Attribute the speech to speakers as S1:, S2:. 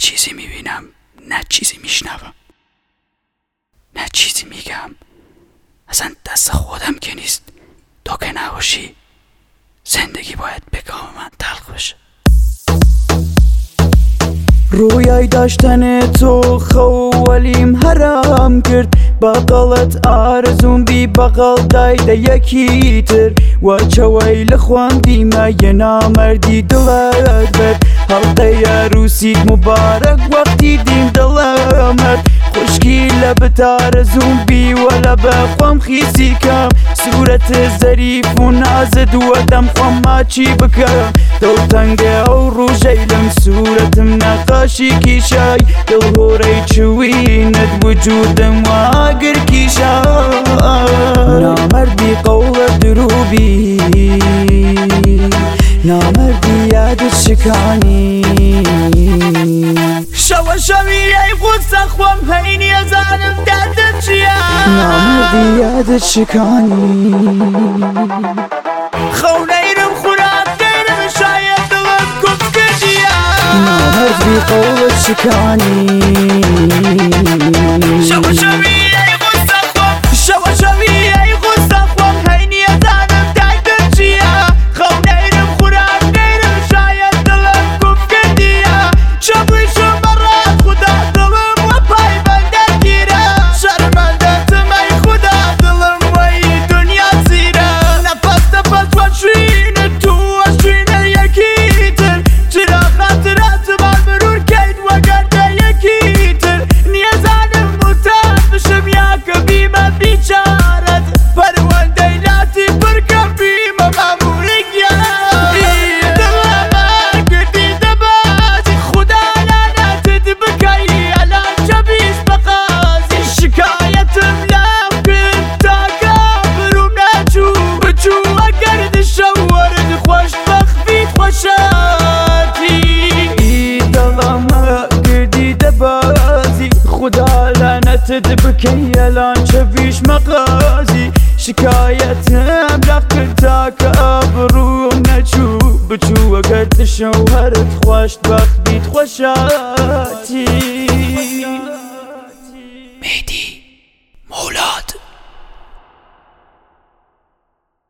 S1: چیزی میبینم، نه چیزی میشنوم، نه چیزی میگم. اصلا دست خودم که نیست. تو که نباشی زندگی باید به گام من تلخ بشه.
S2: رویای داشتن تو خولیم حرام کرد، بەقەڵت ئارزوم بی بەقەڵ دایدە یەکی تر، وەچەوەی لە خوام دیمەیە نامەردی دڵت بێت، هەڵدەی عروسیت مبارەک وەختی دیم دڵەمەرد، خوشکی لە بتارەزوم بیوە لە بەخوام خیسی کەم، سوورەتە زەریف و نازت وەدەم خۆم ماچی بکەم، دڵتەنگە ئەو ڕوژەی لەم سوورەتم نەقاشی کیشای، دڵهۆرەی چوینت وجودم واگر کیشای، نامەردی قەوڵە دروبی، نامەردی یادت شکانی،
S3: شەوە شەوی ئەی قوسە خۆم هەی نێزانم دەردت چییە،
S2: نامەردی یادت شکانی،
S3: خەونەیرم خوراکەیرم شایەت دڵم کوب کردیە،
S2: نامەردی قەوڵت شکانی،
S3: شەوە شەوی ئەی قوسە خۆم، شەوە شەوی ئەی قوسە خۆم هەی نێزانم دەردت چییە، خەونەیرم خوراکەیرم شایەت دڵم کوب کردیە، چەبویشم بەڕات خودا دڵم وە پایبەندە گیرە، شەرمەندەتم ئەی خودا دڵم وەی دونیا چیرە، نەفەس نەفەس وەچوینت تو وەچوینە یەکیتر، چرا خاتراتمان مرور کەیت وەگەردە یەکیتر، نیەزانم وتان بشم یاکە بیمە بیچارەت، پەروەندەی لاتی پڕکەم بیمە مەموریگیانی، دڵەمە کردی دەبازی خودا لانەتت بکەی، ئەلان جەبیش بەقازی، شکایەتم لەو کرد تاکە بروم نەچوو بچوو ئەگەر دشە وەرد خۆشبەختیت خۆشەتی،
S2: دڵەمە کردی دەبازی، خودا لەنەتت بکەی ئەلان چەویش مەقازی، شکایەتم لە کرد تاکە ئابڕووم نەچوو بچوو ئەگەر دشە وەرد خۆشبەختیت خۆشەتی.
S1: مهدی مولاد